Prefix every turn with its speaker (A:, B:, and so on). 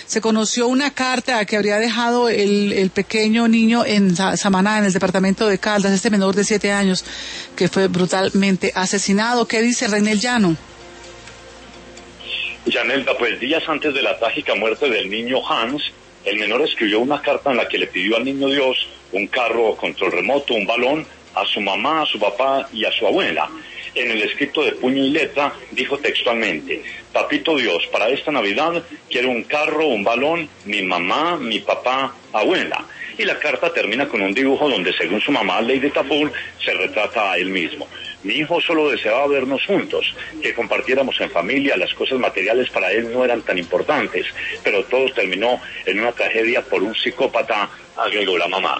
A: se conoció una carta que habría dejado el pequeño niño en Samaná, en el departamento de Caldas, este menor de 7 años, que fue brutalmente asesinado. ¿Qué dice Reynel Llano?
B: Yanelda, pues días antes de la trágica muerte del niño Hans, el menor escribió una carta en la que le pidió al niño Dios un carro control remoto, un balón, a su mamá, a su papá y a su abuela. En el escrito de puño y letra dijo textualmente: Papito Dios, para esta Navidad quiero un carro, un balón, mi mamá, mi papá, abuela. Y la carta termina con un dibujo donde, según su mamá, Lady Tafur, se retrata a él mismo. Mi hijo solo deseaba vernos juntos, que compartiéramos en familia. Las cosas materiales para él no eran tan importantes, pero todo terminó en una tragedia por un psicópata, agregó la mamá.